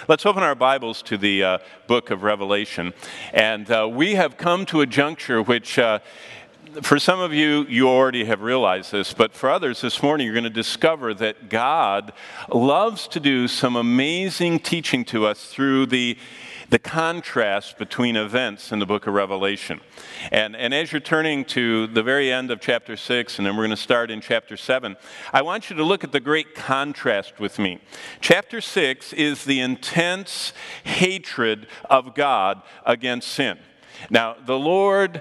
Let's open our Bibles to the book of Revelation. And we have come to a juncture which, for some of you, you already have realized this, but for others this morning, you're going to discover that God loves to do some amazing teaching to us through the contrast between events in the book of Revelation. And as you're turning to the very end of chapter 6, and then we're going to start in chapter 7, I want you to look at the great contrast with me. Chapter 6 is the intense hatred of God against sin. Now, the Lord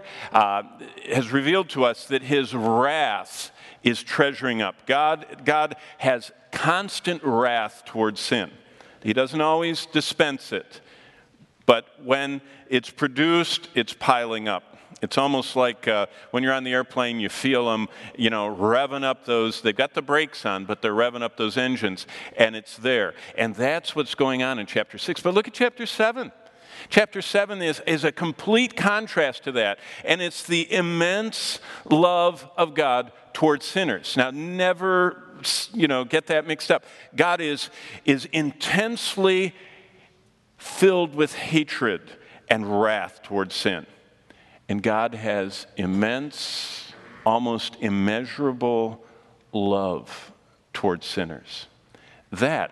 has revealed to us that his wrath is treasuring up. God has constant wrath towards sin. He doesn't always dispense it. But when it's produced, it's piling up. It's almost like when you're on the airplane, you feel them, revving up those. They've got the brakes on, but they're revving up those engines, and it's there. And that's what's going on in chapter 6. But look at chapter 7. Chapter 7 is a complete contrast to that, and it's the immense love of God towards sinners. Now, never, get that mixed up. God is intensely filled with hatred and wrath towards sin. And God has immense, almost immeasurable love towards sinners. That,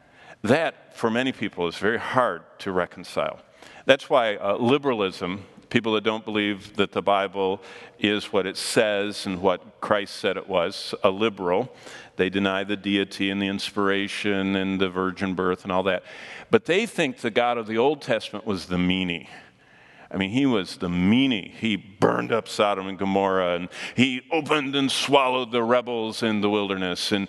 for many people, is very hard to reconcile. That's why liberalism, people that don't believe that the Bible is what it says and what Christ said it was, a liberal, they deny the deity and the inspiration and the virgin birth and all that. But they think the God of the Old Testament was the meanie. I mean, he was the meanie. He burned up Sodom and Gomorrah, and he opened and swallowed the rebels in the wilderness, and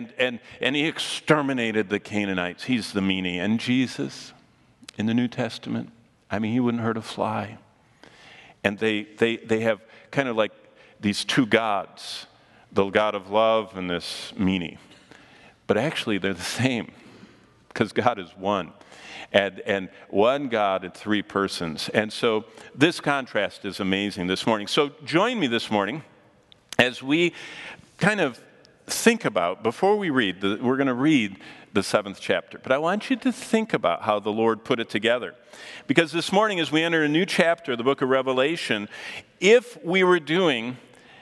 he exterminated the Canaanites. He's the meanie. And Jesus, in the New Testament, I mean, he wouldn't hurt a fly. And they have kind of like these two gods, the God of love and this meanie. But actually, they're the same, because God is one. And one God in three persons. And so this contrast is amazing this morning. So join me this morning as we kind of think about, before we read, we're going to read the 7th chapter. But I want you to think about how the Lord put it together. Because this morning, as we enter a new chapter of the book of Revelation, if we were doing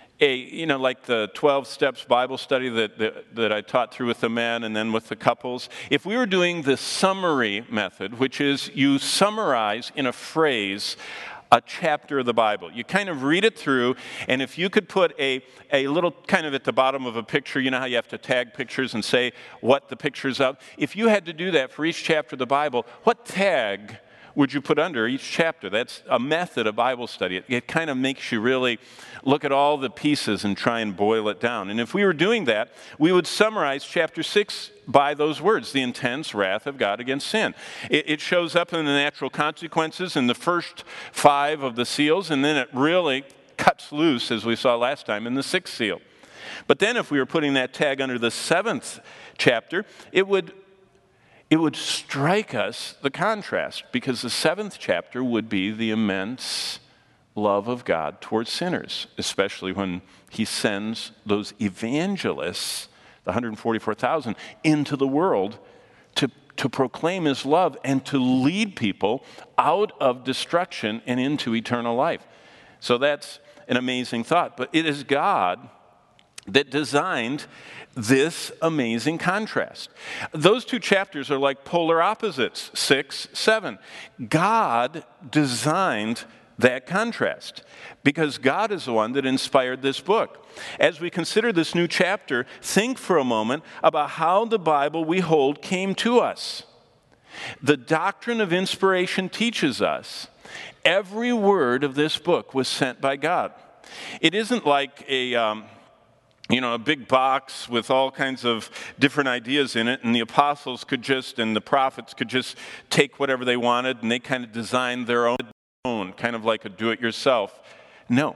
like the 12 Steps Bible study that I taught through with the men and then with the couples, if we were doing the summary method, which is you summarize in a phrase a chapter of the Bible. You kind of read it through, and if you could put a little kind of at the bottom of a picture, you know how you have to tag pictures and say what the picture's of? If you had to do that for each chapter of the Bible, what tag would you put under each chapter? That's a method of Bible study. It kind of makes you really look at all the pieces and try and boil it down. And if we were doing that, we would summarize chapter 6 by those words, the intense wrath of God against sin. It shows up in the natural consequences in the first 5 of the seals, and then it really cuts loose, as we saw last time, in the 6th seal. But then if we were putting that tag under the 7th chapter, it would strike us the contrast, because the 7th chapter would be the immense love of God towards sinners, especially when he sends those evangelists, the 144,000, into the world to proclaim his love and to lead people out of destruction and into eternal life. So that's an amazing thought. But it is God that designed this amazing contrast. Those two chapters are like polar opposites, 6, 7. God designed that contrast because God is the one that inspired this book. As we consider this new chapter, think for a moment about how the Bible we hold came to us. The doctrine of inspiration teaches us every word of this book was sent by God. It isn't like a big box with all kinds of different ideas in it, and the apostles and the prophets could just take whatever they wanted, and they kind of designed their own, kind of like a do-it-yourself. No.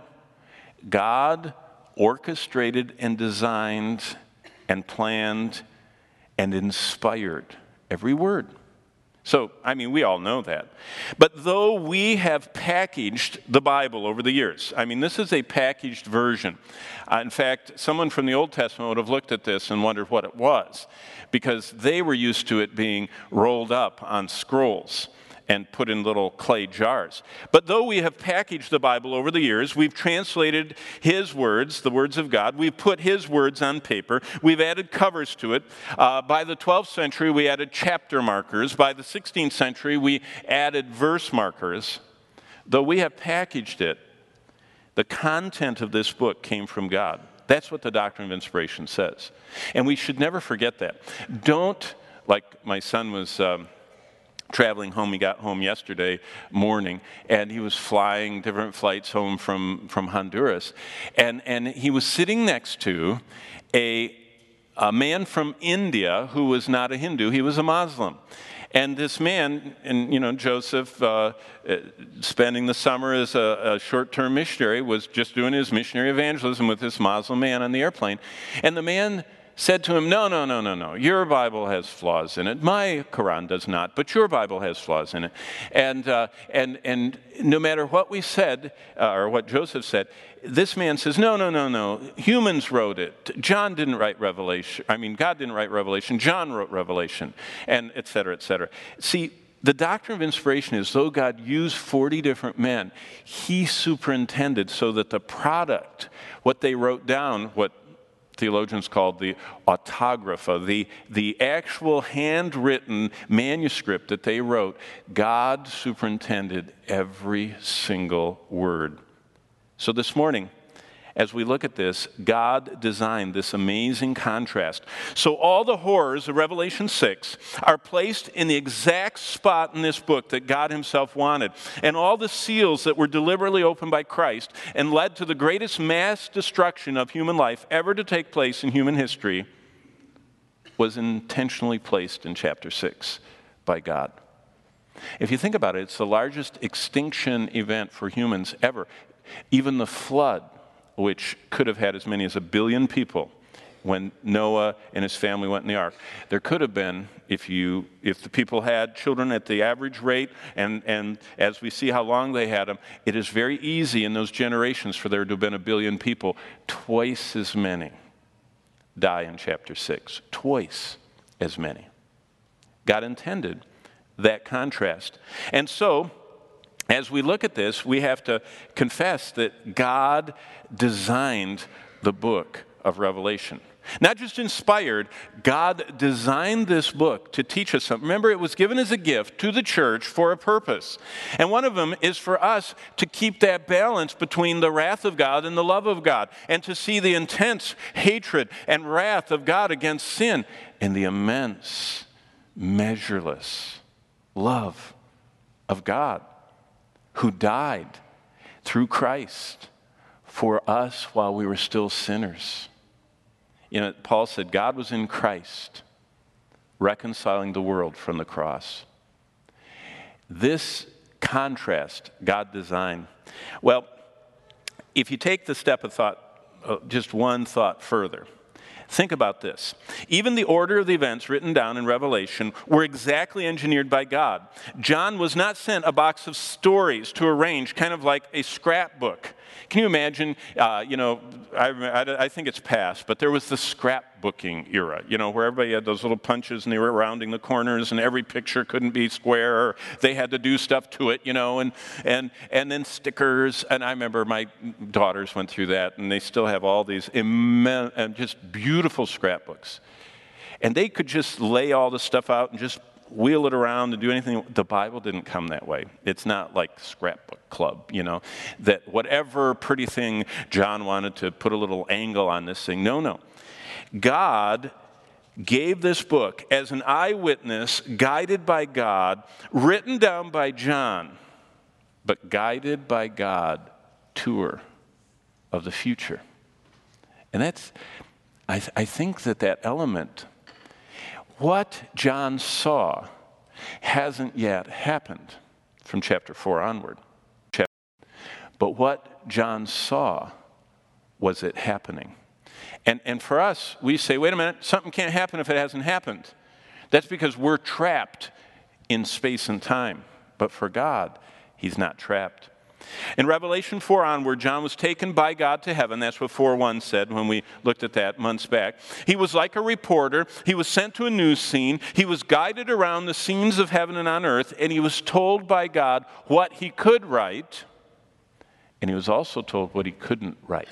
God orchestrated and designed and planned and inspired every word. So, I mean, we all know that. But though we have packaged the Bible over the years, I mean, this is a packaged version. In fact, someone from the Old Testament would have looked at this and wondered what it was, because they were used to it being rolled up on scrolls and put in little clay jars. But though we have packaged the Bible over the years, we've translated His words, the words of God. We've put His words on paper. We've added covers to it. By the 12th century, we added chapter markers. By the 16th century, we added verse markers. Though we have packaged it, the content of this book came from God. That's what the doctrine of inspiration says. And we should never forget that. Don't, like my son was traveling home. He got home yesterday morning, and he was flying different flights home from Honduras. And he was sitting next to a man from India who was not a Hindu. He was a Muslim. And this man, and Joseph, spending the summer as a short-term missionary, was just doing his missionary evangelism with this Muslim man on the airplane. And the man said to him, no, your Bible has flaws in it. My Quran does not, but your Bible has flaws in it. And no matter what we said, or what Joseph said, this man says, no, humans wrote it. John didn't write Revelation. I mean, God didn't write Revelation. John wrote Revelation, and et cetera, et cetera. See, the doctrine of inspiration is, though God used 40 different men, He superintended so that the product, what they wrote down, what theologians called the autographa, the actual handwritten manuscript that they wrote, God superintended every single word. So this morning, as we look at this, God designed this amazing contrast. So all the horrors of Revelation 6 are placed in the exact spot in this book that God Himself wanted. And all the seals that were deliberately opened by Christ and led to the greatest mass destruction of human life ever to take place in human history was intentionally placed in chapter 6 by God. If you think about it, it's the largest extinction event for humans ever. Even the flood, which could have had as many as 1 billion people when Noah and his family went in the ark. There could have been, if the people had children at the average rate, and as we see how long they had them, it is very easy in those generations for there to have been 1 billion people. Twice as many die in chapter 6. Twice as many. God intended that contrast. And so, as we look at this, we have to confess that God designed the book of Revelation. Not just inspired, God designed this book to teach us something. Remember, it was given as a gift to the church for a purpose. And one of them is for us to keep that balance between the wrath of God and the love of God, and to see the intense hatred and wrath of God against sin and the immense, measureless love of God, who died through Christ for us while we were still sinners. Paul said God was in Christ, reconciling the world from the cross. This contrast God designed. Well, if you take the step of thought, just one thought further, think about this. Even the order of the events written down in Revelation were exactly engineered by God. John was not sent a box of stories to arrange, kind of like a scrapbook. Can you imagine, I think it's past, but there was the scrapbooking era, where everybody had those little punches and they were rounding the corners and every picture couldn't be square, or they had to do stuff to it, and then stickers. And I remember my daughters went through that, and they still have all these immense and just beautiful scrapbooks. And they could just lay all the stuff out and just wheel it around and do anything. The Bible didn't come that way. It's not like Scrapbook Club, that whatever pretty thing John wanted to put a little angle on this thing. No. God gave this book as an eyewitness, guided by God, written down by John, but guided by God, tour of the future. And that's, I think that element, what John saw hasn't yet happened from chapter 4 onward. But what John saw was it happening. And for us, we say, wait a minute, something can't happen if it hasn't happened. That's because we're trapped in space and time. But for God, he's not trapped. In Revelation 4 onward, John was taken by God to heaven. That's what 4:1 said when we looked at that months back. He was like a reporter. He was sent to a news scene. He was guided around the scenes of heaven and on earth, and he was told by God what he could write, and he was also told what he couldn't write.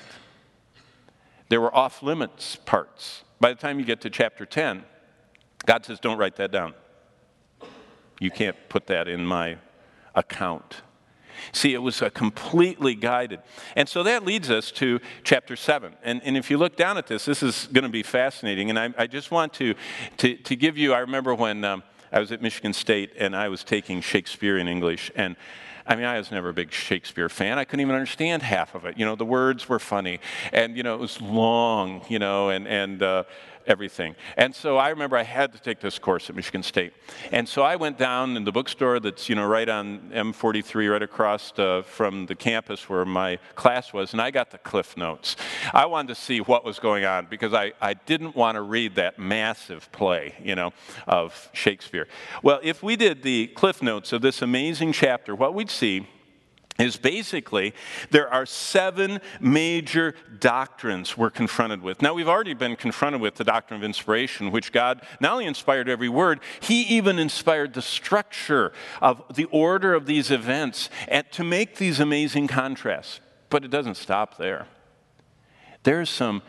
There were off-limits parts. By the time you get to chapter 10, God says, don't write that down. You can't put that in my account. See, it was a completely guided. And so that leads us to chapter 7. And if you look down at this is going to be fascinating. And I just want to give you, I remember when I was at Michigan State and I was taking Shakespeare in English. And I mean, I was never a big Shakespeare fan. I couldn't even understand half of it. You know, the words were funny. And, you know, it was long, you know, and everything. And so I remember I had to take this course at Michigan State. And so I went down in the bookstore that's, you know, right on M43, right across from the campus where my class was, and I got the Cliff Notes. I wanted to see what was going on because I didn't want to read that massive play, you know, of Shakespeare. Well, if we did the Cliff Notes of this amazing chapter, what we'd see is basically there are 7 major doctrines we're confronted with. Now, we've already been confronted with the doctrine of inspiration, which God not only inspired every word, he even inspired the structure of the order of these events and to make these amazing contrasts. But it doesn't stop there. There's some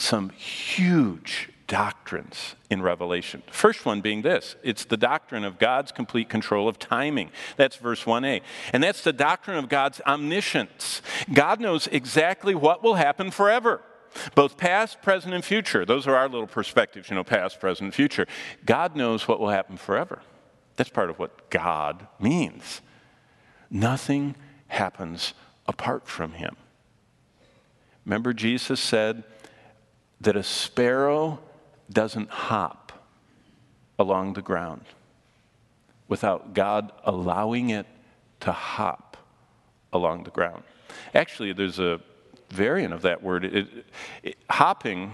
huge doctrines in Revelation. The first one being this. It's the doctrine of God's complete control of timing. That's verse 1a. And that's the doctrine of God's omniscience. God knows exactly what will happen forever, both past, present, and future. Those are our little perspectives, you know, past, present, and future. God knows what will happen forever. That's part of what God means. Nothing happens apart from him. Remember, Jesus said that a sparrow doesn't hop along the ground without God allowing it to hop along the ground. Actually, there's a variant of that word. Hopping,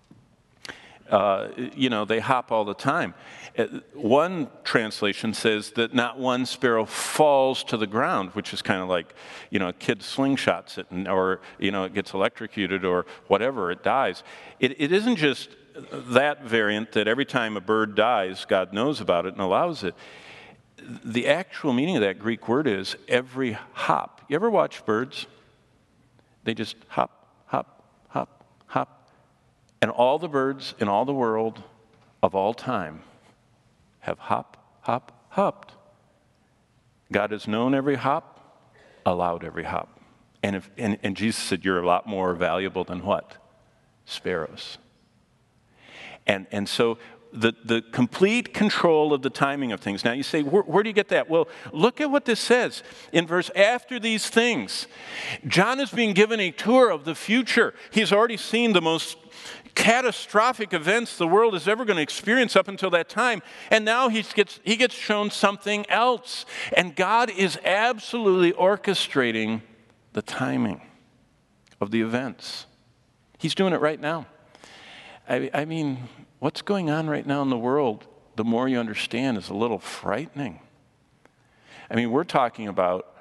you know, they hop all the time. One translation says that not one sparrow falls to the ground, which is kind of like, you know, a kid slingshots it, or, you know, it gets electrocuted or whatever, it dies. It isn't just that variant that every time a bird dies, God knows about it and allows it. The actual meaning of that Greek word is every hop. You ever watch birds? They just hop, hop, hop, hop. And all the birds in all the world of all time have hop, hop, hopped. God has known every hop, allowed every hop. And Jesus said, you're a lot more valuable than what? Sparrows. And so the complete control of the timing of things. Now you say, where do you get that? Well, look at what this says in verse, after these things. John is being given a tour of the future. He's already seen the most catastrophic events the world is ever going to experience up until that time. And now he gets shown something else. And God is absolutely orchestrating the timing of the events. He's doing it right now. I mean, what's going on right now in the world, the more you understand, is a little frightening. I mean, we're talking about,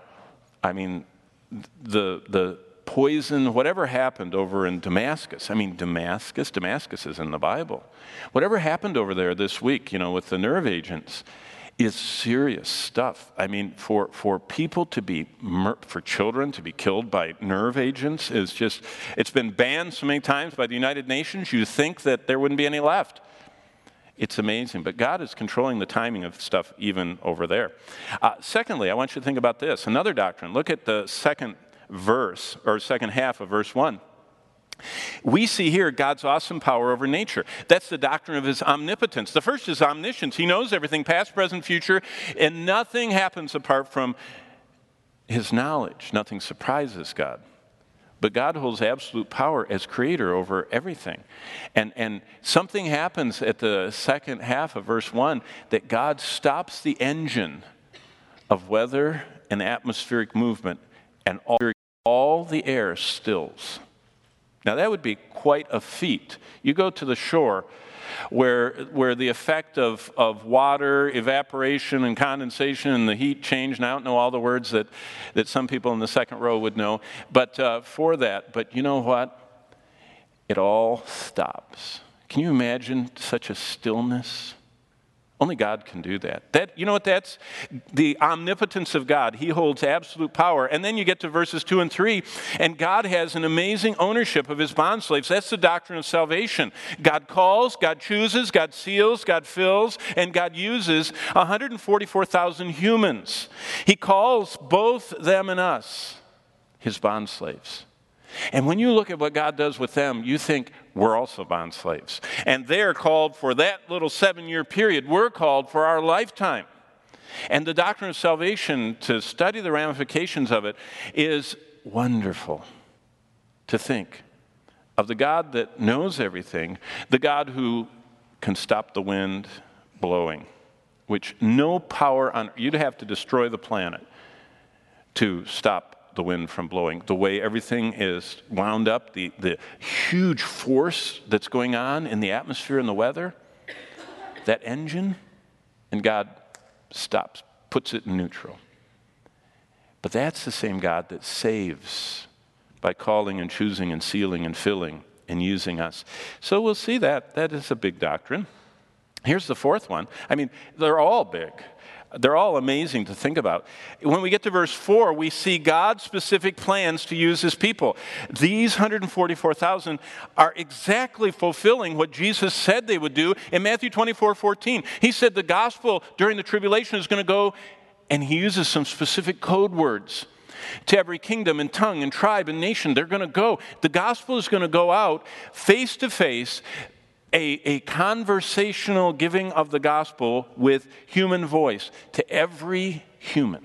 the poison, whatever happened over in Damascus. I mean, Damascus is in the Bible. Whatever happened over there this week, you know, with the nerve agents, is serious stuff. I mean, for people to be, for children to be killed by nerve agents is just, it's been banned so many times by the United Nations, you'd think that there wouldn't be any left. It's amazing, but God is controlling the timing of stuff even over there. Secondly, I want you to think about this, another doctrine. Look at the second verse, or second half of verse 1. We see here God's awesome power over nature. That's the doctrine of his omnipotence. The first is omniscience. He knows everything, past, present, future, and nothing happens apart from his knowledge. Nothing surprises God. But God holds absolute power as creator over everything. And something happens at the second half of verse 1 that God stops the engine of weather and atmospheric movement, and all the air stills. Now, that would be quite a feat. You go to the shore where the effect of water, evaporation, and condensation and the heat change, and I don't know all the words that some people in the second row would know, but for that. But you know what? It all stops. Can you imagine such a stillness? Only God can do that. You know what that's? The omnipotence of God. He holds absolute power. And then you get to verses 2 and 3, and God has an amazing ownership of his bondslaves. That's the doctrine of salvation. God calls, God chooses, God seals, God fills, and God uses 144,000 humans. He calls both them and us his bondslaves. And when you look at what God does with them, you think, we're also bond slaves. And they're called for that little 7-year period. We're called for our lifetime. And the doctrine of salvation, to study the ramifications of it, is wonderful to think of the God that knows everything, the God who can stop the wind blowing, which no power on, you'd have to destroy the planet to stop the wind from blowing. The way everything is wound up, the huge force that's going on in the atmosphere and the weather, that engine, and God stops, puts it in neutral. But that's the same God that saves by calling and choosing and sealing and filling and using us. So we'll see that. That is a big doctrine. Here's the fourth one. I mean, they're all big. They're all amazing to think about. When we get to verse 4, we see God's specific plans to use his people. These 144,000 are exactly fulfilling what Jesus said they would do in Matthew 24:14. He said the gospel during the tribulation is going to go, and he uses some specific code words. To every kingdom and tongue and tribe and nation, they're going to go. The gospel is going to go out face to face, a conversational giving of the gospel with human voice to every human.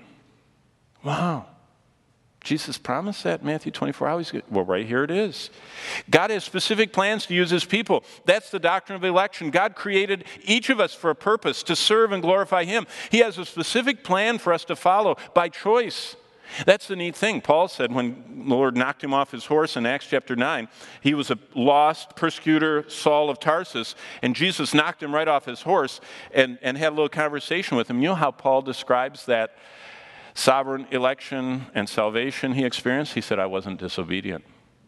Wow. Jesus promised that in Matthew 24. Well, right here it is. God has specific plans to use his people. That's the doctrine of election. God created each of us for a purpose, to serve and glorify him. He has a specific plan for us to follow by choice. That's the neat thing. Paul said when the Lord knocked him off his horse in Acts chapter 9, he was a lost persecutor, Saul of Tarsus, and Jesus knocked him right off his horse and had a little conversation with him. You know how Paul describes that sovereign election and salvation he experienced? He said, I wasn't disobedient.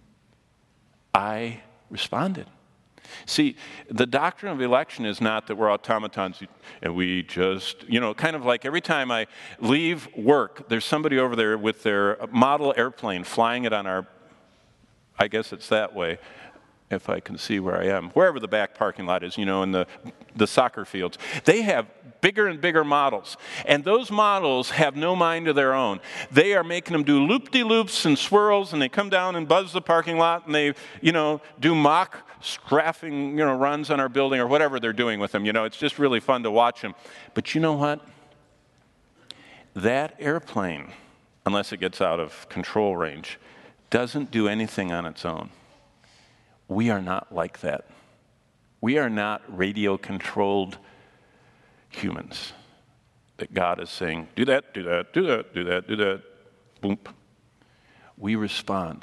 I responded. See, the doctrine of election is not that we're automatons and we just, kind of like every time I leave work, there's somebody over there with their model airplane flying it on our, I guess it's that way, if I can see where I am, wherever the back parking lot is, in the soccer fields. They have bigger and bigger models, and those models have no mind of their own. They are making them do loop-de-loops and swirls, and they come down and buzz the parking lot, and they, do mock strafing, runs on our building or whatever they're doing with them. It's just really fun to watch them. But you know what? That airplane, unless it gets out of control range, doesn't do anything on its own. We are not like that. We are not radio-controlled humans that God is saying, do that, do that, do that, do that, do that, boom. We respond.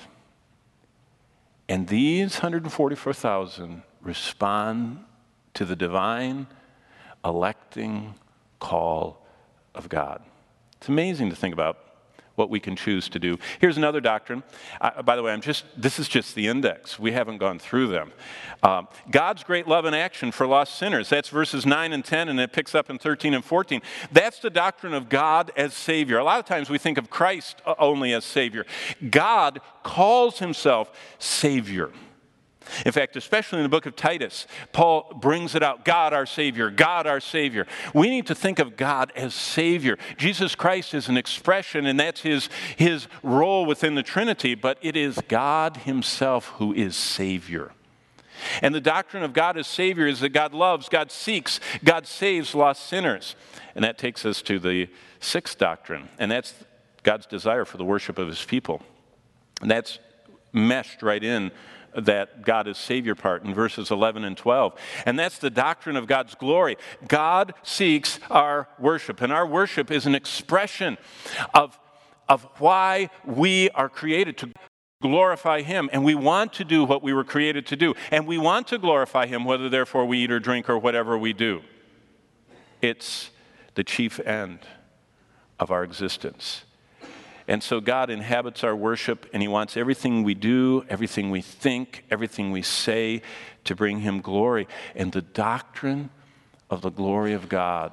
And these 144,000 respond to the divine electing call of God. It's amazing to think about what we can choose to do. Here's another doctrine. By the way, this is just the index. We haven't gone through them. God's great love and action for lost sinners. That's verses 9 and 10, and it picks up in 13 and 14. That's the doctrine of God as Savior. A lot of times we think of Christ only as Savior. God calls himself Savior. In fact, especially in the book of Titus, Paul brings it out. God our Savior, God our Savior. We need to think of God as Savior. Jesus Christ is an expression, and that's his role within the Trinity, but it is God himself who is Savior. And the doctrine of God as Savior is that God loves, God seeks, God saves lost sinners. And that takes us to the sixth doctrine, and that's God's desire for the worship of his people. And that's meshed right in that God is Savior part in verses 11 and 12. And that's the doctrine of God's glory. God seeks our worship, and our worship is an expression of why we are created to glorify him, and we want to do what we were created to do, and we want to glorify him, whether therefore we eat or drink or whatever we do. It's the chief end of our existence. And so God inhabits our worship, and he wants everything we do, everything we think, everything we say to bring him glory. And the doctrine of the glory of God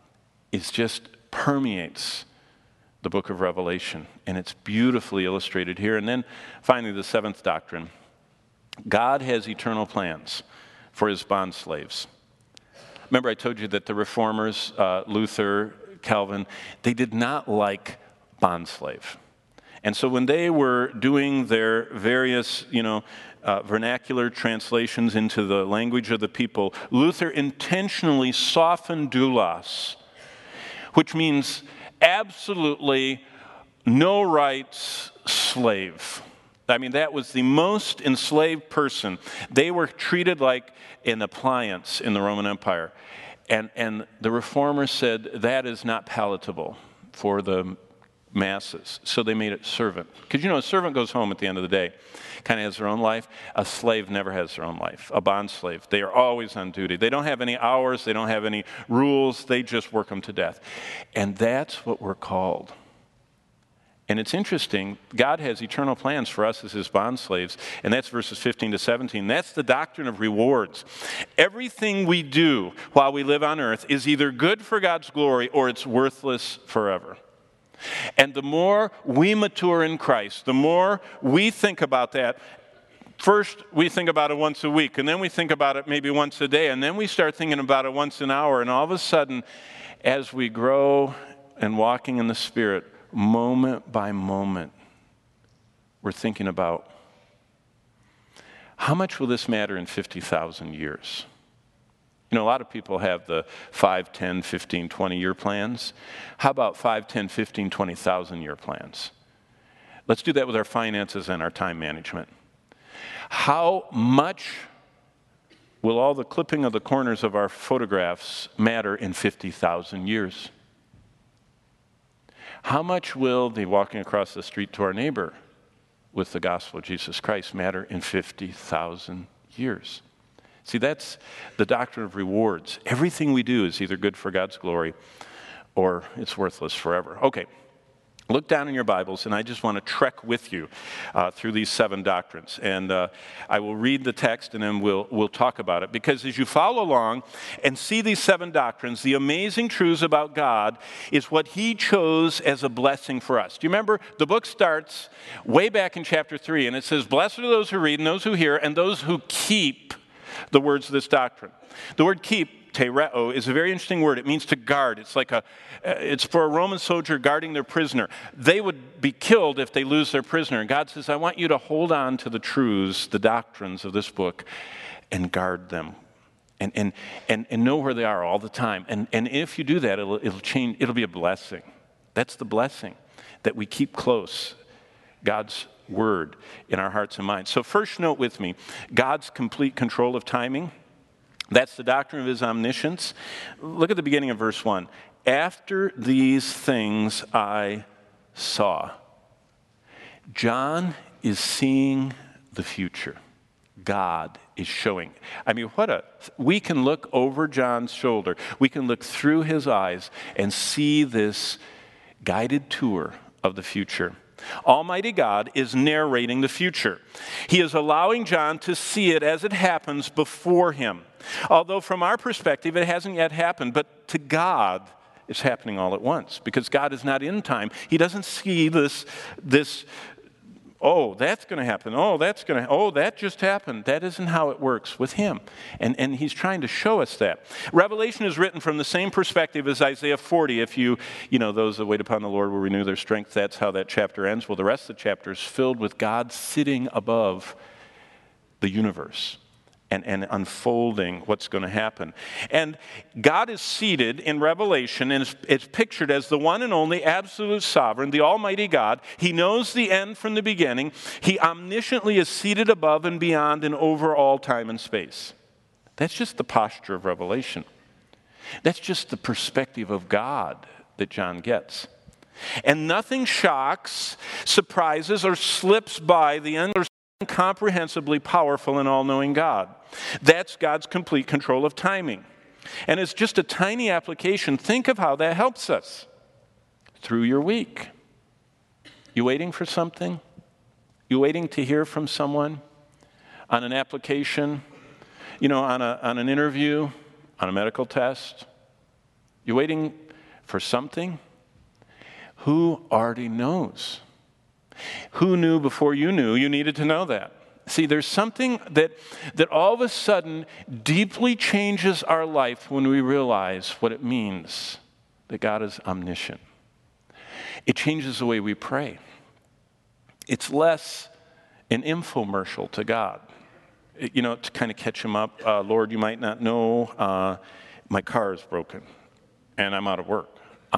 permeates the book of Revelation, and it's beautifully illustrated here. And then finally, the seventh doctrine. God has eternal plans for his bondslaves. Remember, I told you that the reformers, Luther, Calvin, they did not like bondslave. And so when they were doing their various, vernacular translations into the language of the people, Luther intentionally softened doulos, which means absolutely no rights slave. I mean, that was the most enslaved person. They were treated like an appliance in the Roman Empire. And the reformers said that is not palatable for the masses. So they made it servant. Because a servant goes home at the end of the day, kind of has their own life. A slave never has their own life. A bond slave, they are always on duty. They don't have any hours. They don't have any rules. They just work them to death. And that's what we're called. And it's interesting, God has eternal plans for us as his bond slaves, and that's verses 15 to 17. That's the doctrine of rewards. Everything we do while we live on earth is either good for God's glory or it's worthless forever. And the more we mature in Christ, the more we think about that. First, we think about it once a week, and then we think about it maybe once a day, and then we start thinking about it once an hour, and all of a sudden, as we grow and walking in the Spirit, moment by moment, we're thinking about, how much will this matter in 50,000 years? A lot of people have the 5, 10, 15, 20-year plans. How about 5, 10, 15, 20,000-year plans? Let's do that with our finances and our time management. How much will all the clipping of the corners of our photographs matter in 50,000 years? How much will the walking across the street to our neighbor with the gospel of Jesus Christ matter in 50,000 years? See, that's the doctrine of rewards. Everything we do is either good for God's glory or it's worthless forever. Okay, look down in your Bibles, and I just want to trek with you through these 7 doctrines. And I will read the text, and then we'll talk about it. Because as you follow along and see these 7 doctrines, the amazing truths about God is what he chose as a blessing for us. Do you remember? The book starts way back in chapter 3, and it says, "Blessed are those who read and those who hear and those who keep the words of this doctrine." The word keep, tereo, is a very interesting word. It means to guard. It's for a Roman soldier guarding their prisoner. They would be killed if they lose their prisoner. And God says, I want you to hold on to the truths, the doctrines of this book, and guard them. And know where they are all the time. And if you do that, it'll change. It'll be a blessing. That's the blessing, that we keep close God's word in our hearts and minds. So first note with me, God's complete control of timing. That's the doctrine of his omniscience. Look at the beginning of verse 1. After these things I saw. John is seeing the future. God is showing. We can look over John's shoulder. We can look through his eyes and see this guided tour of the future. Almighty God is narrating the future. He is allowing John to see it as it happens before him. Although from our perspective, it hasn't yet happened, but to God, it's happening all at once because God is not in time. He doesn't see this oh, that's going to happen. Oh, that just happened. That isn't how it works with him. And he's trying to show us that. Revelation is written from the same perspective as Isaiah 40. If those that wait upon the Lord will renew their strength, that's how that chapter ends. Well, the rest of the chapter is filled with God sitting above the universe and unfolding what's going to happen. And God is seated in Revelation, and it's pictured as the one and only absolute sovereign, the Almighty God. He knows the end from the beginning. He omnisciently is seated above and beyond and over all time and space. That's just the posture of Revelation. That's just the perspective of God that John gets. And nothing shocks, surprises, or slips by the incomprehensibly powerful and all-knowing God. That's God's complete control of timing. And it's just a tiny application. Think of how that helps us through your week. You waiting for something? You waiting to hear from someone on an application, on an interview, on a medical test? You waiting for something? Who already knows? Who knew before you knew you needed to know that? See, there's something that all of a sudden deeply changes our life when we realize what it means that God is omniscient. It changes the way we pray. It's less an infomercial to God, to kind of catch him up. Lord, you might not know, my car is broken and I'm out of work.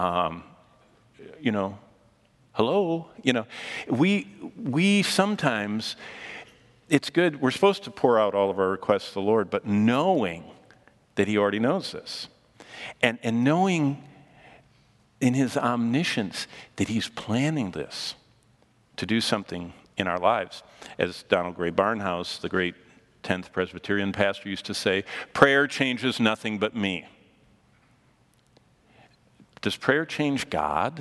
Hello? We sometimes, it's good, we're supposed to pour out all of our requests to the Lord, but knowing that he already knows this, and knowing in his omniscience that he's planning this to do something in our lives. As Donald Gray Barnhouse, the great 10th Presbyterian pastor, used to say, prayer changes nothing but me. Does prayer change God?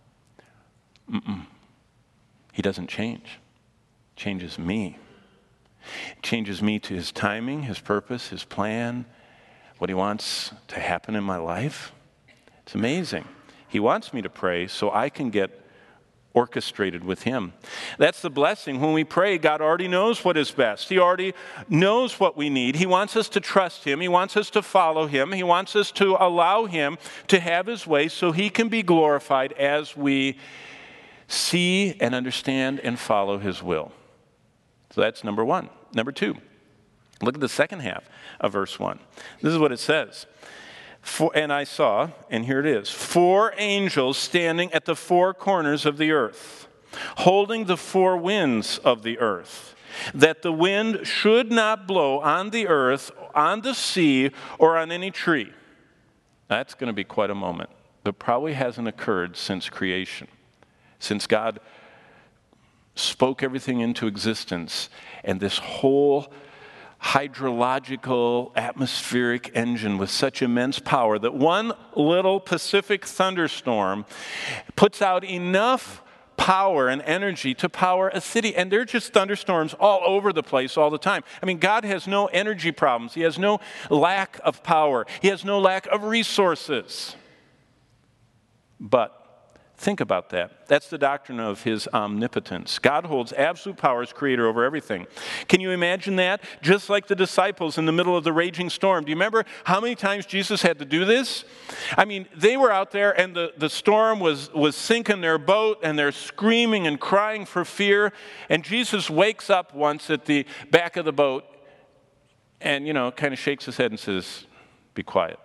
He doesn't change. It changes me. It changes me to his timing, his purpose, his plan, what he wants to happen in my life. It's amazing. He wants me to pray so I can get orchestrated with him. That's the blessing. When we pray, God already knows what is best. He already knows what we need. He wants us to trust him. He wants us to follow him. He wants us to allow him to have his way so he can be glorified as we see and understand and follow his will. So that's number one. Number two, look at the second half of verse 1. This is what it says. And I saw, and here it is, 4 angels standing at the 4 corners of the earth, holding the 4 winds of the earth, that the wind should not blow on the earth, on the sea, or on any tree. That's going to be quite a moment. That probably hasn't occurred since creation, since God spoke everything into existence, and this whole hydrological, atmospheric engine with such immense power that one little Pacific thunderstorm puts out enough power and energy to power a city. And they're just thunderstorms all over the place all the time. I mean, God has no energy problems. He has no lack of power. He has no lack of resources. But think about that. That's the doctrine of his omnipotence. God holds absolute power as creator over everything. Can you imagine that? Just like the disciples in the middle of the raging storm. Do you remember how many times Jesus had to do this? I mean, they were out there and the storm was sinking their boat and they're screaming and crying for fear. And Jesus wakes up once at the back of the boat and, kind of shakes his head and says, "Be quiet."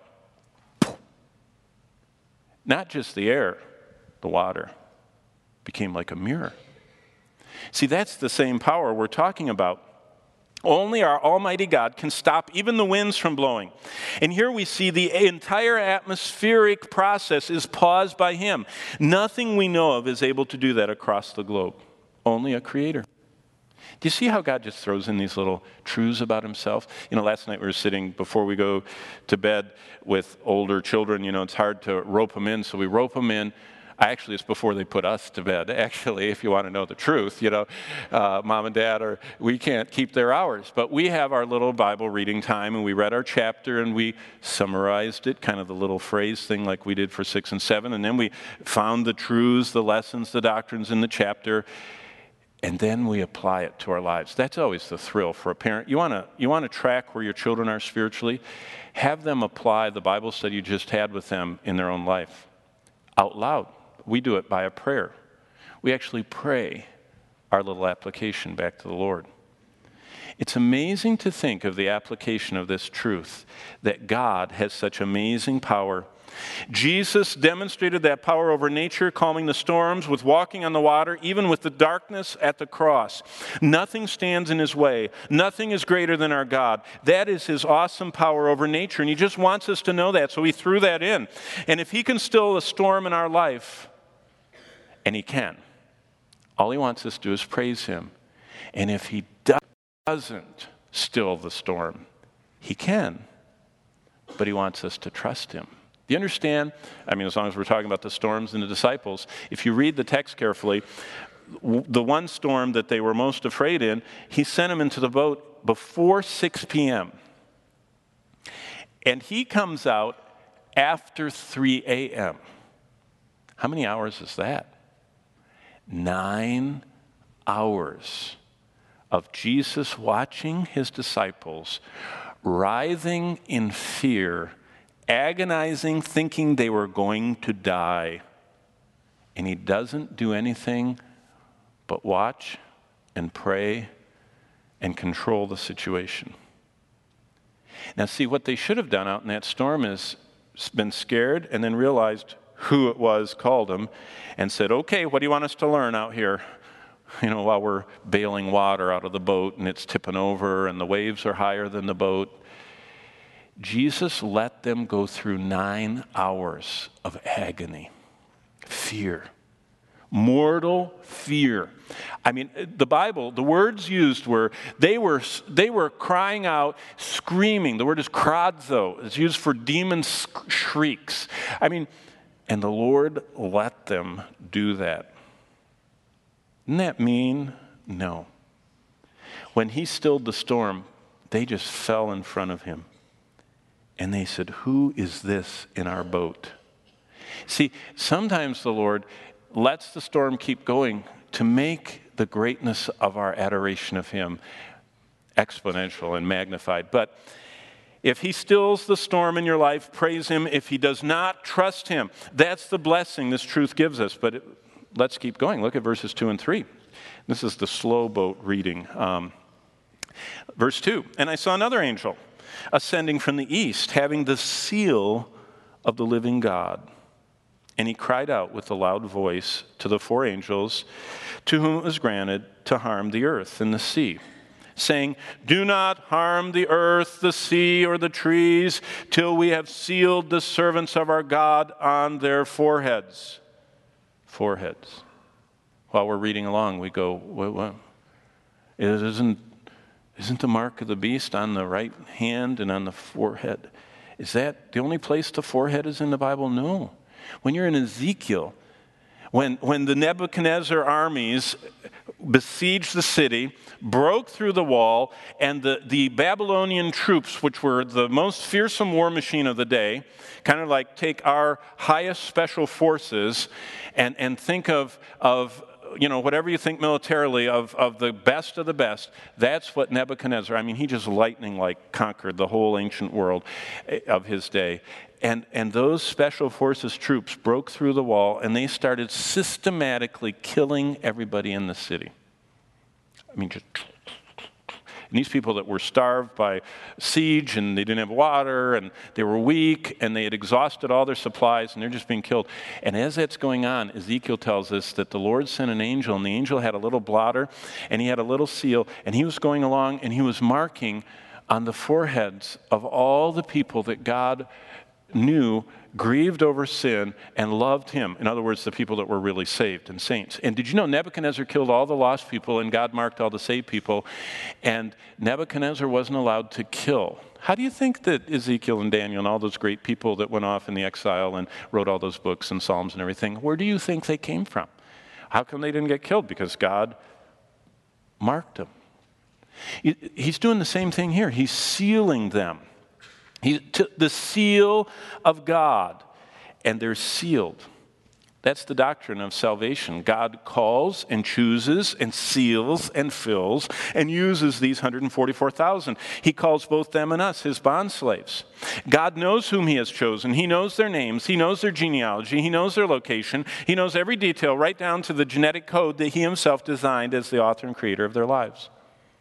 Not just the air. The water became like a mirror. See, that's the same power we're talking about. Only our Almighty God can stop even the winds from blowing. And here we see the entire atmospheric process is paused by him. Nothing we know of is able to do that across the globe. Only a creator. Do you see how God just throws in these little truths about himself? Last night we were sitting before we go to bed with older children. It's hard to rope them in, so we rope them in. Actually, it's before they put us to bed. Actually, if you want to know the truth, Mom and Dad we can't keep their hours. But we have our little Bible reading time, and we read our chapter, and we summarized it, kind of the little phrase thing like we did for 6 and 7. And then we found the truths, the lessons, the doctrines in the chapter, and then we apply it to our lives. That's always the thrill for a parent. You want to track where your children are spiritually? Have them apply the Bible study you just had with them in their own life out loud. We do it by a prayer. We actually pray our little application back to the Lord. It's amazing to think of the application of this truth, that God has such amazing power. Jesus demonstrated that power over nature, calming the storms, with walking on the water, even with the darkness at the cross. Nothing stands in his way. Nothing is greater than our God. That is his awesome power over nature, and he just wants us to know that, so he threw that in. And if he can still a storm in our life, And he can. All he wants us to do is praise him. And if he doesn't still the storm, he can. But he wants us to trust him. Do you understand? I mean, as long as we're talking about the storms and the disciples, if you read the text carefully, the one storm that they were most afraid in, he sent them into the boat before 6 p.m. And he comes out after 3 a.m. How many hours is that? 9 hours of Jesus watching his disciples, writhing in fear, agonizing, thinking they were going to die. And he doesn't do anything but watch and pray and control the situation. Now, see, what they should have done out in that storm is been scared and then realized who it was called them and said, okay, what do you want us to learn out here? You know, while we're bailing water out of the boat and it's tipping over and the waves are higher than the boat. Jesus let them go through 9 hours of agony, fear, mortal fear. I mean, the Bible, the words used were, they were crying out, screaming. The word is kradzo. It's used for demon shrieks. I mean, and the Lord let them do that. Isn't that mean? No. When he stilled the storm, they just fell in front of him. And they said, who is this in our boat? See, sometimes the Lord lets the storm keep going to make the greatness of our adoration of him exponential and magnified. But if he stills the storm in your life, praise him. If he does not, trust him. That's the blessing this truth gives us. But let's keep going. Look at verses 2 and 3. This is the slow boat reading. Verse 2, and I saw another angel ascending from the east, having the seal of the living God. And he cried out with a loud voice to the 4 angels to whom it was granted to harm the earth and the sea, saying, do not harm the earth, the sea, or the trees, till we have sealed the servants of our God on their foreheads. Foreheads. While we're reading along, we go, what? Isn't the mark of the beast on the right hand and on the forehead? Is that the only place the forehead is in the Bible? No. When you're in Ezekiel, when the Nebuchadnezzar armies besieged the city, broke through the wall, and the Babylonian troops, which were the most fearsome war machine of the day, kind of like take our highest special forces and think of whatever you think militarily of the best, that's what Nebuchadnezzar, I mean, he just lightning-like conquered the whole ancient world of his day. And those special forces troops broke through the wall, and they started systematically killing everybody in the city. I mean, and these people that were starved by siege, and they didn't have water, and they were weak, and they had exhausted all their supplies, and they're just being killed. And as that's going on, Ezekiel tells us that the Lord sent an angel, and the angel had a little blotter, and he had a little seal, and he was going along, and he was marking on the foreheads of all the people that God knew, grieved over sin, and loved him. In other words, the people that were really saved and saints. And did you know Nebuchadnezzar killed all the lost people and God marked all the saved people, and Nebuchadnezzar wasn't allowed to kill? How do you think that Ezekiel and Daniel and all those great people that went off in the exile and wrote all those books and Psalms and everything, where do you think they came from? How come they didn't get killed? Because God marked them. He's doing the same thing here. He's sealing them. The seal of God, and they're sealed. That's the doctrine of salvation. God calls and chooses and seals and fills and uses these 144,000. He calls both them and us his bondslaves. God knows whom he has chosen. He knows their names. He knows their genealogy. He knows their location. He knows every detail, right down to the genetic code that he himself designed as the author and creator of their lives.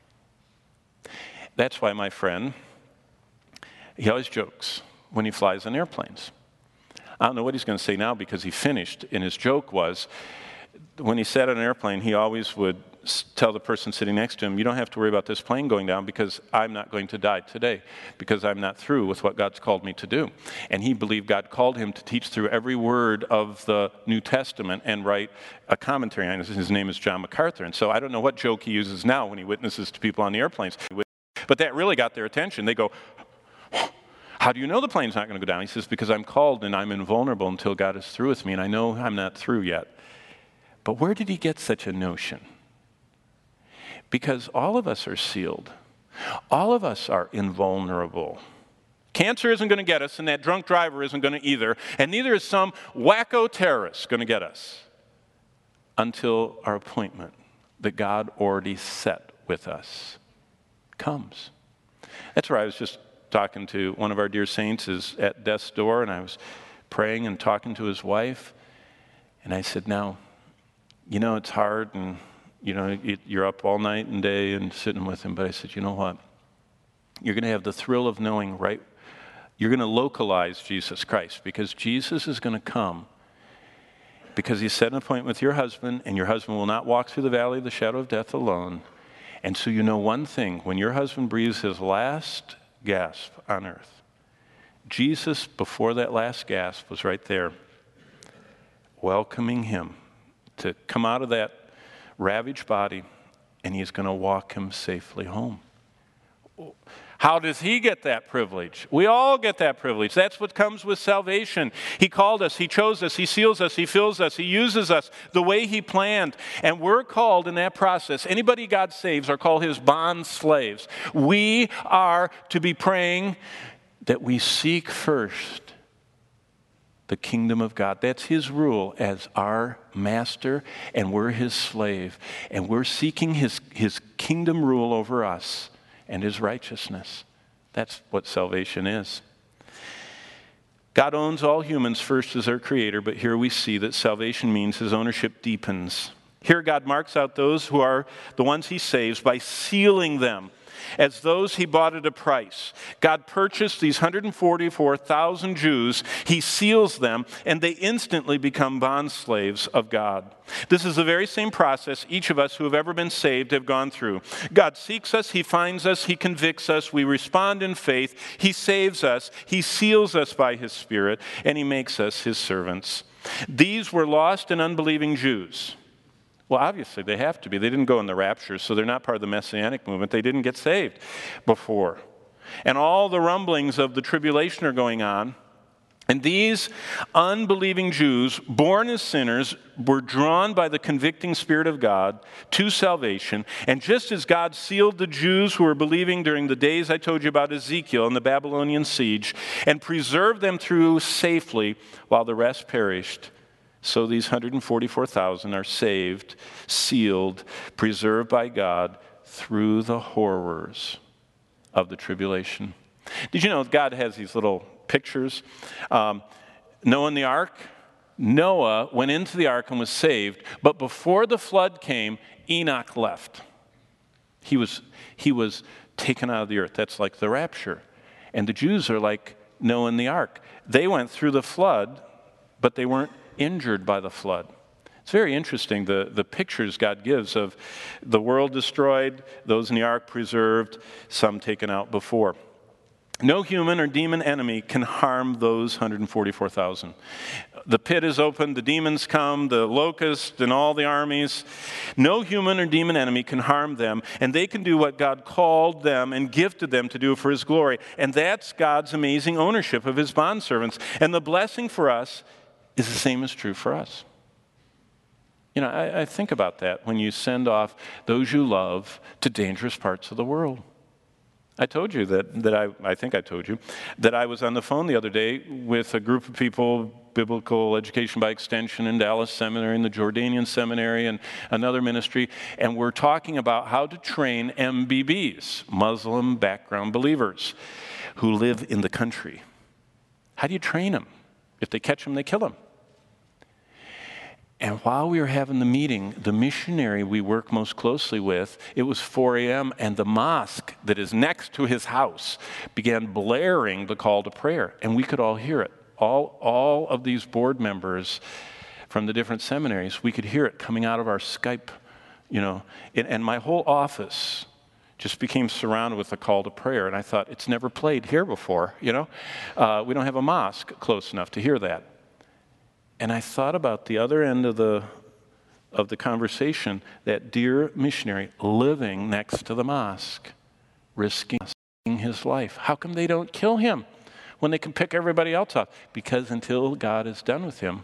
That's why my friend, he always jokes when he flies on airplanes. I don't know what he's going to say now because he finished, and his joke was, when he sat on an airplane, he always would tell the person sitting next to him, you don't have to worry about this plane going down because I'm not going to die today because I'm not through with what God's called me to do. And he believed God called him to teach through every word of the New Testament and write a commentary on it. His name is John MacArthur. And so I don't know what joke he uses now when he witnesses to people on the airplanes. But that really got their attention. They go, how do you know the plane's not going to go down? He says, because I'm called and I'm invulnerable until God is through with me, and I know I'm not through yet. But where did he get such a notion? Because all of us are sealed. All of us are invulnerable. Cancer isn't going to get us, and that drunk driver isn't going to either, and neither is some wacko terrorist going to get us until our appointment that God already set with us comes. That's where I was just talking to one of our dear saints is at death's door, and I was praying and talking to his wife, and I said, now, you know, it's hard, and, you know, you're up all night and day and sitting with him, but I said, you know what? You're going to have the thrill of knowing, right? You're going to localize Jesus Christ, because Jesus is going to come because he set an appointment with your husband, and your husband will not walk through the valley of the shadow of death alone. And so you know one thing, when your husband breathes his last gasp on earth, Jesus, before that last gasp, was right there, welcoming him to come out of that ravaged body, and he's going to walk him safely home. How does he get that privilege? We all get that privilege. That's what comes with salvation. He called us, he chose us, he seals us, he fills us, he uses us the way he planned. And we're called in that process. Anybody God saves are called his bond slaves. We are to be praying that we seek first the kingdom of God. That's his rule as our master, and we're his slave. And we're seeking his kingdom rule over us and his righteousness. That's what salvation is. God owns all humans first as their creator, but here we see that salvation means his ownership deepens. Here God marks out those who are the ones he saves by sealing them as those he bought at a price. God purchased these 144,000 Jews. He seals them, and they instantly become bond slaves of God. This is the very same process each of us who have ever been saved have gone through. God seeks us, he finds us, he convicts us, we respond in faith, he saves us, he seals us by his Spirit, and he makes us his servants. These were lost and unbelieving Jews. Well, obviously, they have to be. They didn't go in the rapture, so they're not part of the Messianic movement. They didn't get saved before. And all the rumblings of the tribulation are going on. And these unbelieving Jews, born as sinners, were drawn by the convicting Spirit of God to salvation. And just as God sealed the Jews who were believing during the days I told you about Ezekiel and the Babylonian siege, and preserved them through safely while the rest perished, so these 144,000 are saved, sealed, preserved by God through the horrors of the tribulation. Did you know God has these little pictures? Noah and the ark. Noah went into the ark and was saved, but before the flood came, Enoch left. He was taken out of the earth. That's like the rapture. And the Jews are like Noah and the ark. They went through the flood, but they weren't injured by the flood. It's very interesting, the pictures God gives of the world destroyed, those in the ark preserved, some taken out before. No human or demon enemy can harm those 144,000. The pit is open, the demons come, the locusts and all the armies. No human or demon enemy can harm them, and they can do what God called them and gifted them to do for his glory. And that's God's amazing ownership of his bondservants. And the blessing for us is the same as true for us. You know, I think about that when you send off those you love to dangerous parts of the world. I told you I think I told you, that I was on the phone the other day with a group of people, Biblical Education by Extension in Dallas Seminary and the Jordanian Seminary and another ministry, and we're talking about how to train MBBs, Muslim background believers, who live in the country. How do you train them? If they catch them, they kill them. And while we were having the meeting, the missionary we work most closely with, it was 4 a.m., and the mosque that is next to his house began blaring the call to prayer, and we could all hear it. All of these board members from the different seminaries, we could hear it coming out of our Skype And my whole office just became surrounded with a call to prayer. And I thought, it's never played here before, We don't have a mosque close enough to hear that. And I thought about the other end of the conversation, that dear missionary living next to the mosque, risking his life. How come they don't kill him when they can pick everybody else off? Because until God is done with him,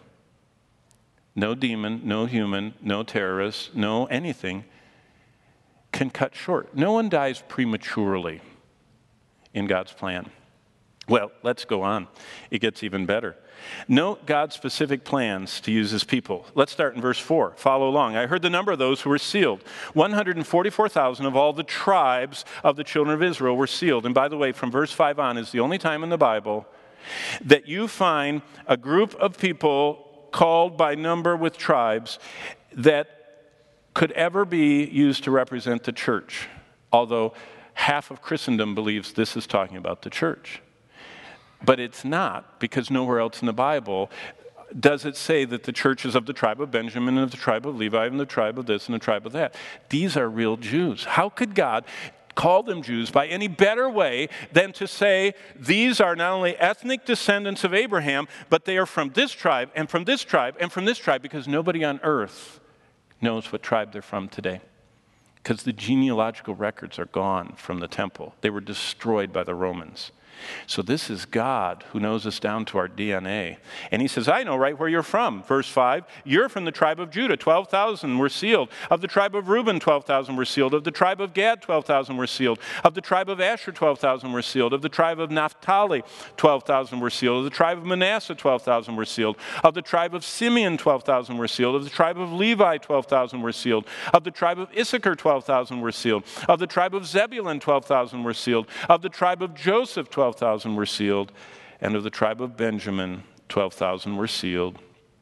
no demon, no human, no terrorist, no anything can cut short. No one dies prematurely in God's plan. Well, let's go on. It gets even better. Note God's specific plans to use his people. Let's start in verse 4. Follow along. I heard the number of those who were sealed. 144,000 of all the tribes of the children of Israel were sealed. And by the way, from verse 5 on is the only time in the Bible that you find a group of people called by number with tribes that could ever be used to represent the church, although half of Christendom believes this is talking about the church. But it's not, because nowhere else in the Bible does it say that the church is of the tribe of Benjamin and of the tribe of Levi and the tribe of this and the tribe of that. These are real Jews. How could God call them Jews by any better way than to say these are not only ethnic descendants of Abraham, but they are from this tribe and from this tribe and from this tribe, because nobody on earth knows what tribe they're from today, because the genealogical records are gone from the temple. They were destroyed by the Romans. So this is God who knows us down to our DNA. And he says, I know right where you're from. Verse 5, you're from the tribe of Judah. 12,000 were sealed. Of the tribe of Reuben, 12,000 were sealed. Of the tribe of Gad, 12,000 were sealed. Of the tribe of Asher, 12,000 were sealed. Of the tribe of Naphtali, 12,000 were sealed. Of the tribe of Manasseh, 12,000 were sealed. Of the tribe of Simeon, 12,000 were sealed. Of the tribe of Levi, 12,000 were sealed. Of the tribe of Issachar, 12,000 were sealed. Of the tribe of Zebulun, 12,000 were sealed. Of the tribe of Joseph, 12,000 were sealed, and of the tribe of Benjamin, 12,000 were sealed.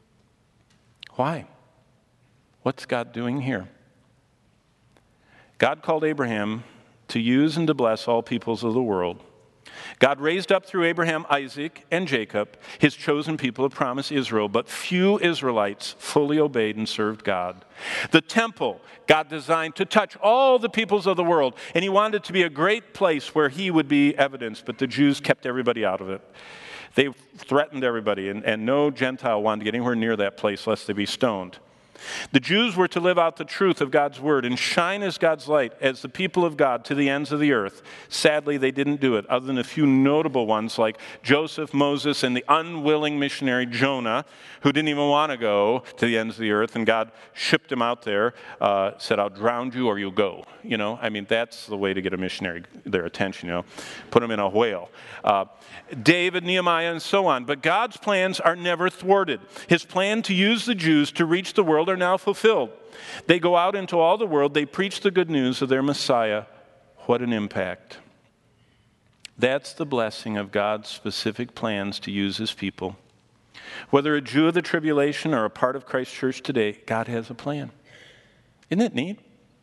Why? What's God doing here? God called Abraham to use and to bless all peoples of the world. God raised up through Abraham, Isaac, and Jacob, his chosen people of promise, Israel, but few Israelites fully obeyed and served God. The temple God designed to touch all the peoples of the world, and he wanted it to be a great place where he would be evidenced, but the Jews kept everybody out of it. They threatened everybody, and no Gentile wanted to get anywhere near that place lest they be stoned. The Jews were to live out the truth of God's word and shine as God's light, as the people of God, to the ends of the earth. Sadly, they didn't do it, other than a few notable ones like Joseph, Moses, and the unwilling missionary Jonah, who didn't even want to go to the ends of the earth, and God shipped him out there, said, I'll drown you or you'll go. That's the way to get a missionary their attention, Put them in a whale. David, Nehemiah, and so on. But God's plans are never thwarted. His plan to use the Jews to reach the world are now fulfilled. They go out into all the world. They preach the good news of their Messiah. What an impact. That's the blessing of God's specific plans to use his people. Whether a Jew of the tribulation or a part of Christ's church today, God has a plan. Isn't it neat?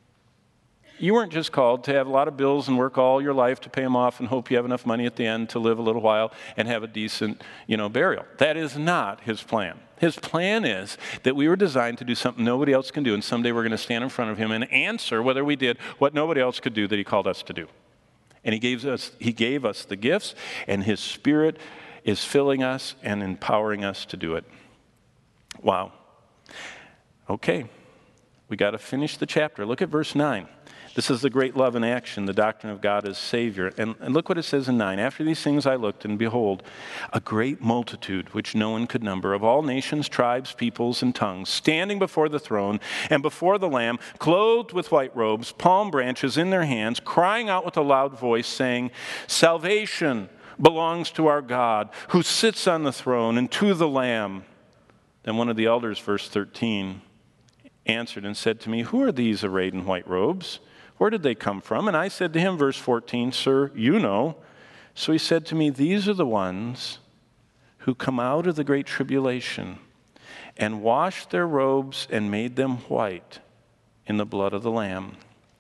You weren't just called to have a lot of bills and work all your life to pay them off and hope you have enough money at the end to live a little while and have a decent, burial. That is not his plan. His plan is that we were designed to do something nobody else can do, and someday we're going to stand in front of him and answer whether we did what nobody else could do that he called us to do. And he gave us the gifts, and his Spirit is filling us and empowering us to do it. Wow. Okay, we got to finish the chapter. Look at verse 9. This is the great love in action, the doctrine of God as Savior. And look what it says in 9. After these things I looked, and behold, a great multitude, which no one could number, of all nations, tribes, peoples, and tongues, standing before the throne and before the Lamb, clothed with white robes, palm branches in their hands, crying out with a loud voice, saying, Salvation belongs to our God, who sits on the throne, and to the Lamb. Then one of the elders, verse 13, answered and said to me, Who are these arrayed in white robes? Where did they come from? And I said to him, verse 14, Sir, you know. So he said to me, These are the ones who come out of the great tribulation and washed their robes and made them white in the blood of the Lamb.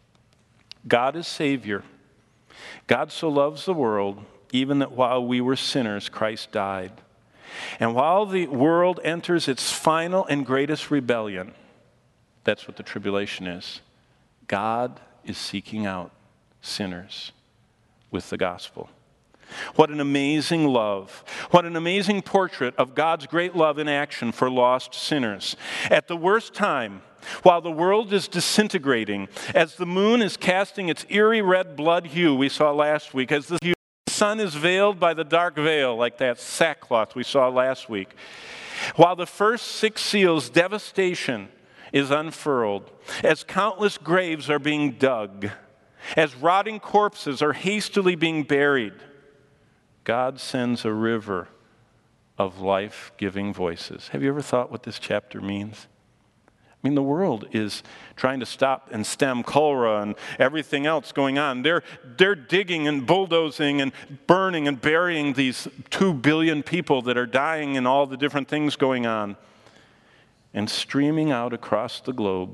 God is Savior. God so loves the world, even that while we were sinners, Christ died. And while the world enters its final and greatest rebellion, that's what the tribulation is. God is seeking out sinners with the gospel. What an amazing love. What an amazing portrait of God's great love in action for lost sinners. At the worst time, while the world is disintegrating, as the moon is casting its eerie red blood hue we saw last week, as the sun is veiled by the dark veil, like that sackcloth we saw last week, while the first 6 seals' devastation is unfurled, as countless graves are being dug, as rotting corpses are hastily being buried, God sends a river of life-giving voices. Have you ever thought what this chapter means? I mean, the world is trying to stop and stem cholera and everything else going on. They're digging and bulldozing and burning and burying these 2 billion people that are dying and all the different things going on. And streaming out across the globe,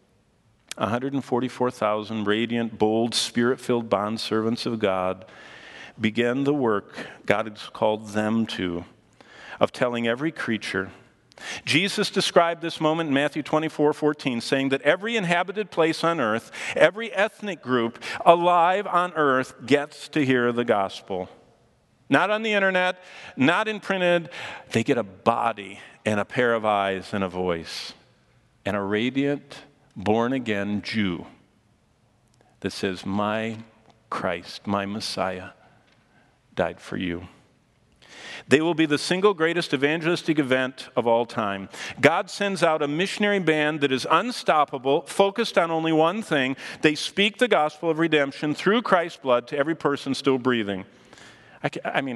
144,000 radiant, bold, spirit-filled bondservants of God began the work God has called them to, of telling every creature. Jesus described this moment in Matthew 24:14, saying that every inhabited place on earth, every ethnic group alive on earth gets to hear the gospel. Not on the internet, not in printed. They get a body and a pair of eyes and a voice and a radiant, born-again Jew that says, my Christ, my Messiah, died for you. They will be the single greatest evangelistic event of all time. God sends out a missionary band that is unstoppable, focused on only one thing. They speak the gospel of redemption through Christ's blood to every person still breathing. I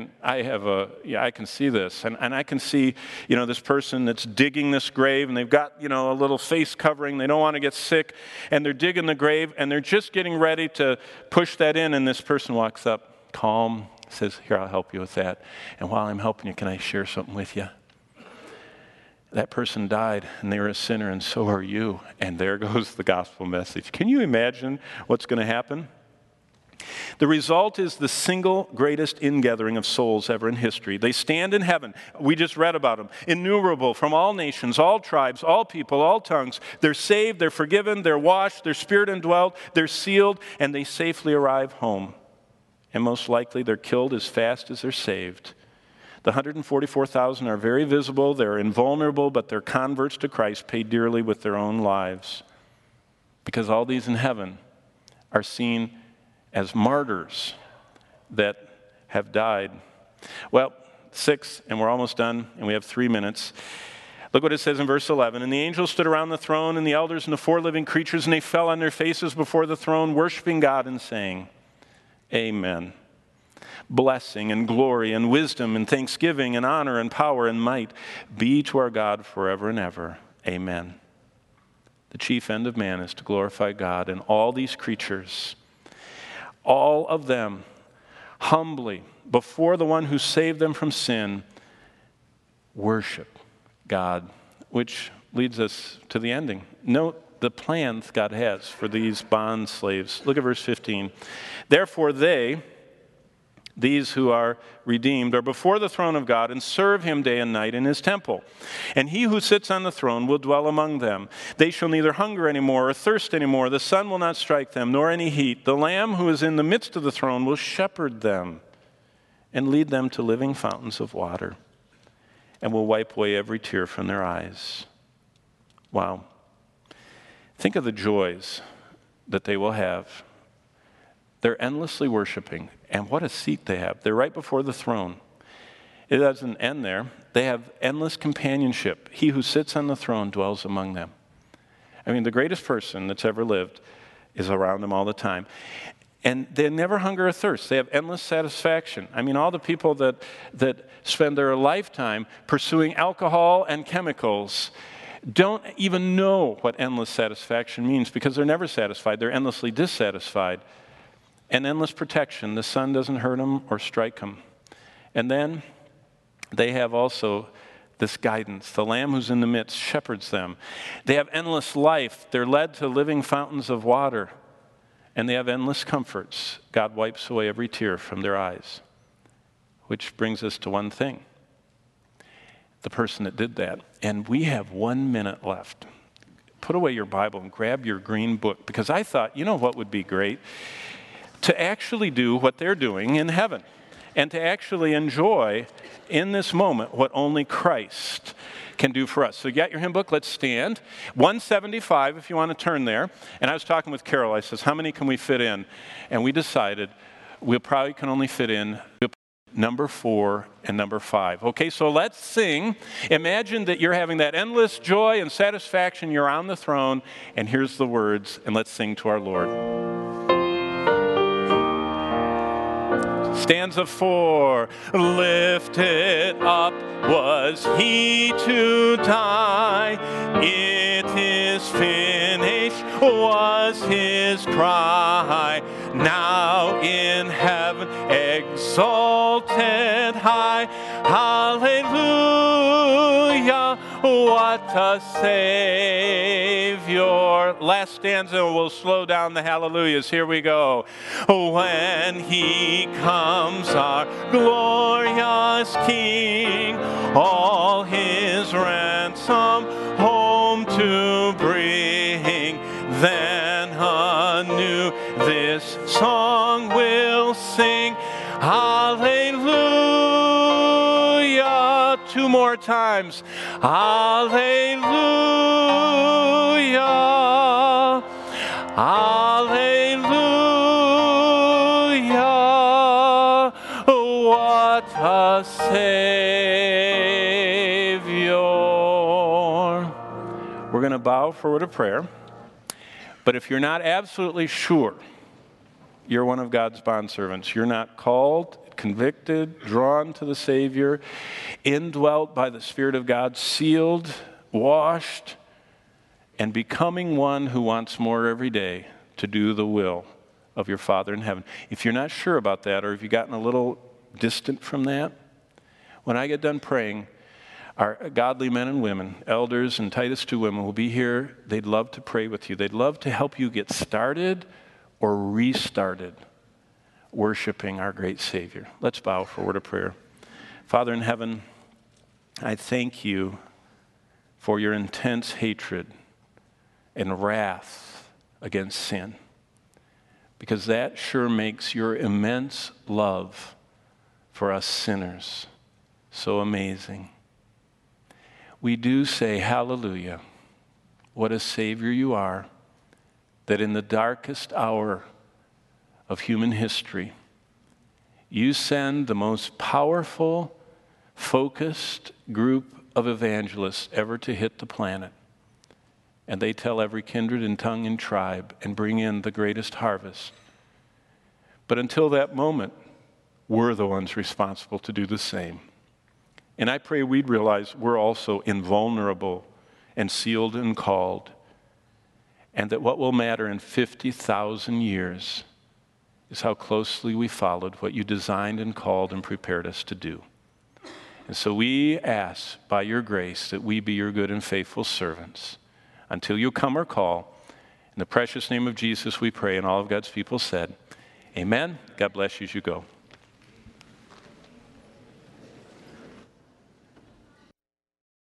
can see this, and I can see, this person that's digging this grave, and they've got, a little face covering. They don't want to get sick, and they're digging the grave, and they're just getting ready to push that in, and this person walks up, calm, says, here, I'll help you with that. And while I'm helping you, can I share something with you? That person died, and they were a sinner, and so are you. And there goes the gospel message. Can you imagine what's going to happen? The result is the single greatest ingathering of souls ever in history. They stand in heaven. We just read about them. Innumerable from all nations, all tribes, all people, all tongues. They're saved, they're forgiven, they're washed, they're spirit indwelt, they're sealed, and they safely arrive home. And most likely they're killed as fast as they're saved. The 144,000 are very visible, they're invulnerable, but they're converts to Christ, paid dearly with their own lives. Because all these in heaven are seen as martyrs that have died. Well, 6, and we're almost done, and we have 3 minutes. Look what it says in verse 11. And the angels stood around the throne, and the elders and the 4 living creatures, and they fell on their faces before the throne, worshiping God and saying, Amen. Blessing and glory and wisdom and thanksgiving and honor and power and might be to our God forever and ever. Amen. The chief end of man is to glorify God, and all these creatures, all of them, humbly, before the one who saved them from sin, worship God, which leads us to the ending. Note the plans God has for these bond slaves. Look at verse 15. Therefore these who are redeemed, are before the throne of God and serve him day and night in his temple. And he who sits on the throne will dwell among them. They shall neither hunger anymore or thirst anymore. The sun will not strike them, nor any heat. The Lamb who is in the midst of the throne will shepherd them and lead them to living fountains of water, and will wipe away every tear from their eyes. Wow. Think of the joys that they will have. They're endlessly worshiping, and what a seat they have. They're right before the throne. It doesn't end there. They have endless companionship. He who sits on the throne dwells among them. I mean, the greatest person that's ever lived is around them all the time. And they never hunger or thirst. They have endless satisfaction. I mean, all the people that spend their lifetime pursuing alcohol and chemicals don't even know what endless satisfaction means, because they're never satisfied. They're endlessly dissatisfied. And endless protection. The sun doesn't hurt them or strike them. And then they have also this guidance. The Lamb who's in the midst shepherds them. They have endless life. They're led to living fountains of water. And they have endless comforts. God wipes away every tear from their eyes. Which brings us to one thing. The person that did that. And we have 1 minute left. put away your Bible and grab your green book, because I thought, you know what would be great? To actually do what they're doing in heaven and to actually enjoy in this moment what only Christ can do for us. So you got your hymn book, let's stand. 175 if you want to turn there. And I was talking with Carol, I says, how many can we fit in? And we decided we probably can only fit in number 4 and number 5. Okay, so let's sing. Imagine that you're having that endless joy and satisfaction. You're on the throne, and here's the words, and let's sing to our Lord. Stanza 4, lifted up was he to die. It is finished was his cry. Now in heaven exalted high. Hallelujah, what a Savior. Last stanza, we'll slow down the hallelujahs. Here we go. When he comes, our glorious King, all his ransom home to bring, then anew this song will sing. Hallelujah. 2 more times. Hallelujah. Hallelujah. What a Savior. We're going to bow for a word of prayer. But if you're not absolutely sure you're one of God's bondservants, you're not called, convicted, drawn to the Savior, indwelt by the Spirit of God, sealed, washed, and becoming one who wants more every day to do the will of your Father in heaven. If you're not sure about that, or if you've gotten a little distant from that, when I get done praying, our godly men and women, elders and Titus 2 women will be here. They'd love to pray with you. They'd love to help you get started or restarted worshiping our great Savior. Let's bow for a word of prayer. Father in heaven, I thank you for your intense hatred and wrath against sin, because that sure makes your immense love for us sinners so amazing. We do say, hallelujah, what a Savior you are, that in the darkest hour of human history, you send the most powerful, focused group of evangelists ever to hit the planet. And they tell every kindred and tongue and tribe and bring in the greatest harvest. But until that moment, we're the ones responsible to do the same. And I pray we'd realize we're also invulnerable and sealed and called, and that what will matter in 50,000 years is how closely we followed what you designed and called and prepared us to do. And so we ask, by your grace, that we be your good and faithful servants until you come or call. In the precious name of Jesus we pray, and all of God's people said, amen. God bless you as you go.